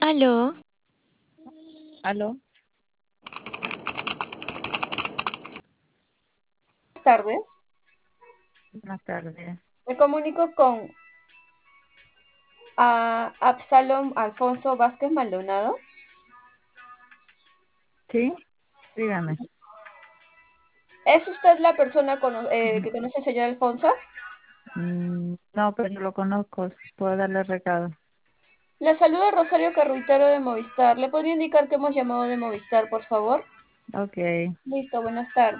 Aló, Aló, Buenas tardes. buenas tardes. Me comunico con Absalom Alfonso Vázquez Maldonado. ¿Sí? Dígame. ¿Es usted la persona que conoce al señor Alfonso? No, pero no lo conozco. ¿Puedo darle recado? Le saluda Rosario Carruitero de Movistar. ¿Le podría indicar que hemos llamado de Movistar, por favor? Ok. Listo, buenas tardes.